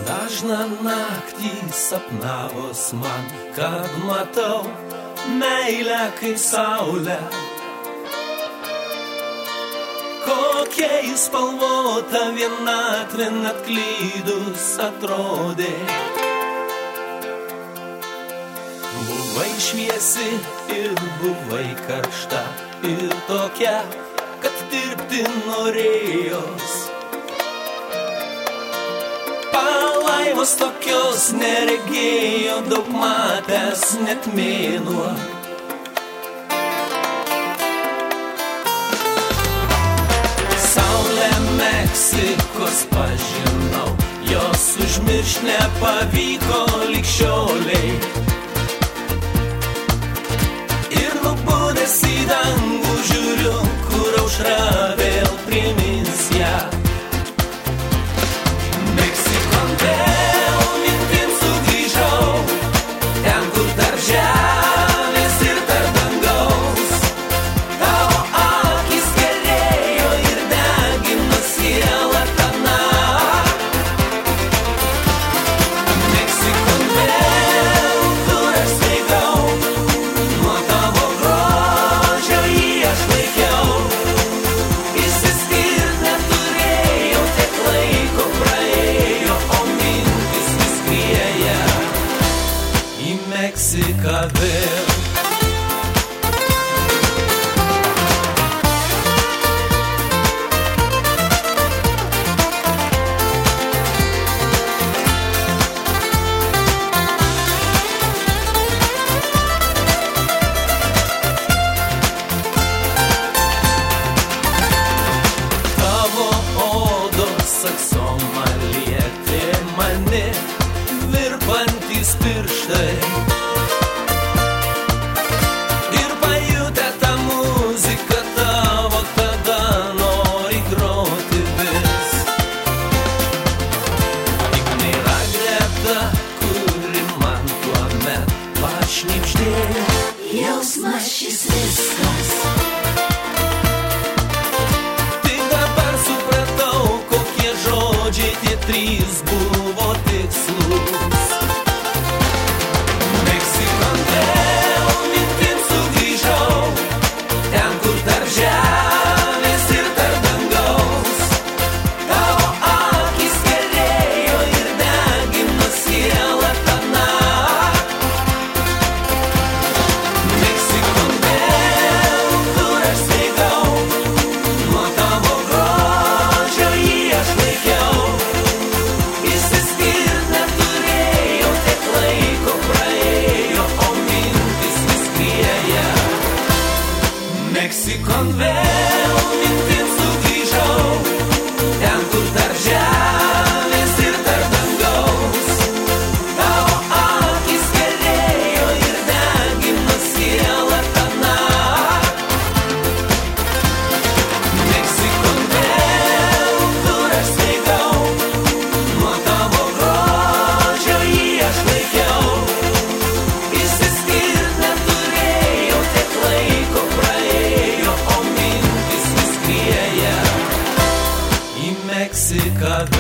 Dažną naktį sapnavos man, kad matau meilę kaip saulę. Kokia spalvota vienatvė net klydus atrodė. Buvai šviesi ir buvai karšta ir tokia, kad dirbti norėjos. Palaimos tokios neregėjo daug matęs net mėnuo. Saulę Meksikos pažinau, jos užmiršt nepavyko lig šioliai. Ir nubudęs į dangų žiūriu, kur aušra vėl primins ją. Meksikon vėl mintim sugrįžau, ten kur dar žemės ir dar dangaus. Tavo akis gerėjo ir degino sielą tą naktį. Meksikon vėl, kur aš svaigau, nuo tavo grožio jį aš laikiau. Išsiskirt neturėjau, tiek laiko praėjo, o mintis vis skrieja į Meksiką vėl. Tavo odos aksomą lietė mane, virpantys pirštai. Ir pajutę tą muziką tavo tada nori groti vis. Tik nėra greta, kuri man tuomet pašnibždėjo. Jausmas šis viskas. Tik dabar supratau, kokie žodžiai tie trys buvo tikslus. Meksikon vėl mintim sugrįžau, ten kur dar žemės ir dar dangaus. Tavo akis gerėjo ir degino sielą tą naktį. Meksikon vėl, kur aš svaigau, nuo tavo grožio jį aš laikiau. Išsiskirt neturėjau, tiek laiko praėjo, o mintis vis skrieja. Meksikon vėl mintim sugrįžau, ten kur dar žemės ir dar dangaus. Tavo akis gerėjo ir degino sielą tą naktį. Meksikon vėl, kur aš svaigau, nuo tavo grožio jį aš laikiau. Išsiskirt neturėjau, tiek laiko praėjo, o mintis vis skrieja į Meksiką.